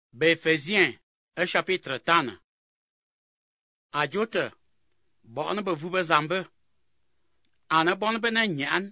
Béphésiens, un chapitre tan. Ajoute, bon bevoebe zambe. Ane bon bene nyan.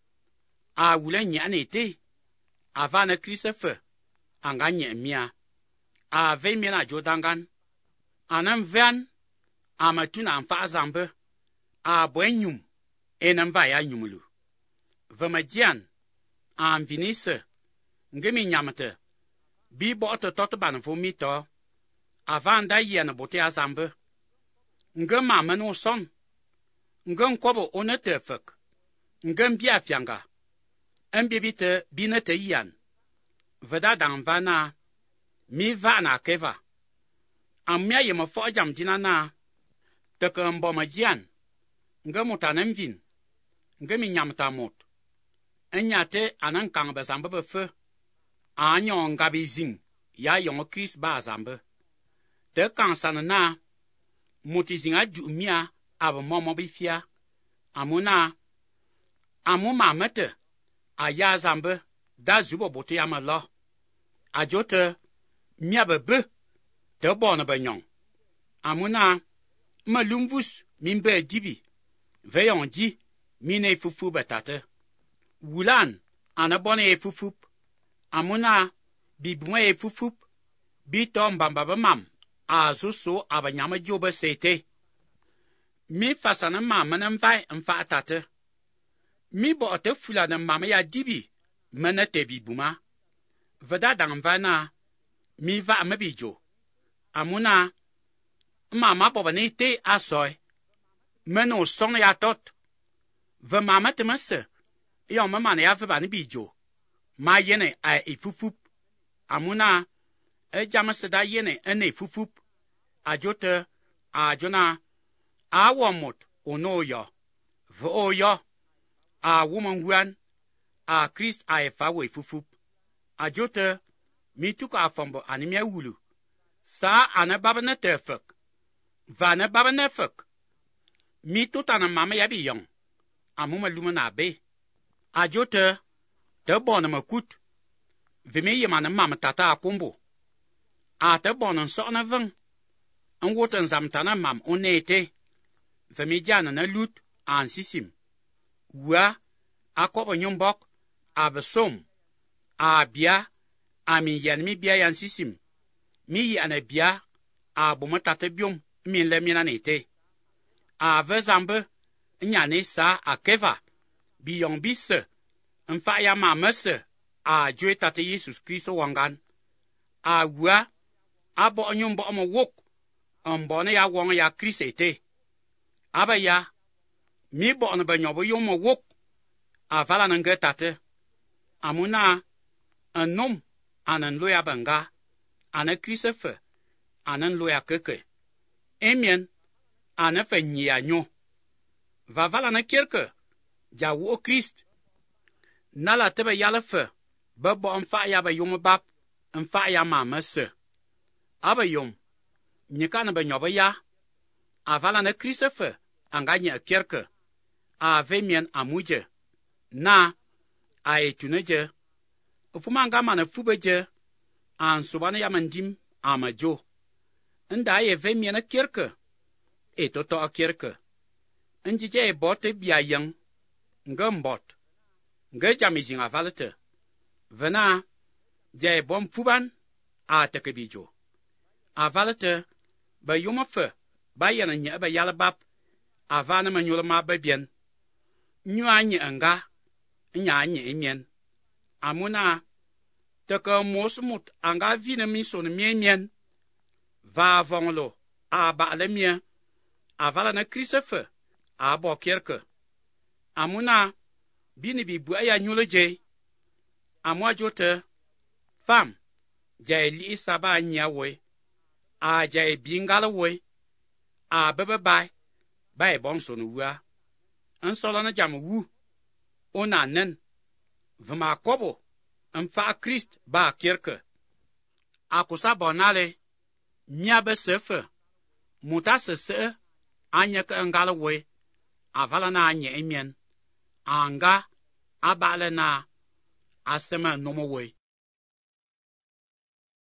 A wule nyan ete. Avane krisefe. Anga nyen mia. A ve mien ajodangan. Anem vean. Amatuna amfa zambe. A bwen nyum. Enem vaya nyumulu. Vemajian. Am vinise. Ngemi nyamte. Bi bote tot ban vo mito. Avanda yen bote azambe. Nge mamen o son. Nge nkobo onete fek. Nge mbia fianga. Mbibite binete yan. Veda dan vana. Mi va na keva. Amya yema fo jam jina na. Teke mboma jian. Nge mutanem vin. Nge mi nyamta mot. Enyate anan kang bezambe befe. Anyon ngabi zing. Ya yon Chris ba zambe. Te kansan na. Muti zinga ju mia. Abo momo bifia. Amuna. Amu mamete. Aya zambe. Da zubo bote yama lo. Ajote. Mia bebe. Te bonne benyon. Amuna. Malumvus. Mimbe dibi. Veyon di. Mine fufu betate. Wulan. Anabone e fufup. Amuna. Bibwe e fufup. Bitom bambaba mam. Azuso abanyama jobe sete. Mi fasana mama n'mvai mfa atate. Mi bo te fula na mama ya dibi. Mene te bibuma. Veda dan vana. Mi va mebijo. Amuna. Mama boba ne te asoy. Meno song ya tot. Ve mama te mese. Yon mama ne ya veba ne bijo. Ma yene a ifufup. Amuna. E jamase da yene ene fufup. Ajote. Ajona. A womot. Ono yo. Vo yo. A woman wan. A Christ a efawe fufup. Ajote. Mi tuka afombo animia wulu. Sa ane babane tefek. Vane babane fek. Mi tutana mama yabi yong. Amuma lumana be. Ajote. Te bonne me kut. Vime yemane mama tata akombo. A te bonne sone veng. An woten zamtana mam onete. Vime jana na lut an sisim. Wa. Akobo nyombok. Abesom. A bia. Amin yen mi bia yan sisim. Mi yane bia. A bome tate biom. Min le minanete. A vezambe. Nyane sa a keva. Biyon bisse. Mfa ya mamese. A jwe tate Jesus Christo wangan. A wa. A bo nyombo omo wok. Mbone ya wong ya Chris ete. Aba ya. Mi bo ne benyobo yomo wok. A vala nge tate. Amuna. An nom. Anen loya benga. Ane Chrisefe. Anen loya keke. Emien. Ane fe nyia nyo. Va vala ne kirke. Ja wo Christ. Nala tebe yalefe. Bebo mfa ya be yom bab. Mfa ya mamese. Aba yom. Nyeka ne benyobo ya. Avala ne Chrisefe. Anga nye kirke. A vemien amuje. Na. A etuneje. Ufuma nga mane fubeje. An subane ya mandim. Amajo. Nda ye vemien kirke. Etoto a kirke. Njije e bote bia yang. Nga mbot. Nga jamizing avalete. Vena. Je bom fuban. A tekebijo. Avalete. Ba yomafe. Ba yana nye ba yalabap. Avana manyula ma babien. Nyu anye nga. Nya anye emien. Amuna. Teke mosmut anga vine misone mien. Va vonglo. A ba le mien. Avala na Chrisefe. A bo kerke. Amuna. Bini bi bua ya nyule je. Amwa jote. Fam. Jai li saba nya we. A jai bingala we. A bebe bai. Bai bon sonu wua. Nsolana jam wu. Ona nen. Vma kobo. Mfa Christ ba kerke. Akusa bonale. Mia be sefe. Muta se. Anya ke ngala we. Avala na anya emien. Anga. Abale na. Asema nomo we.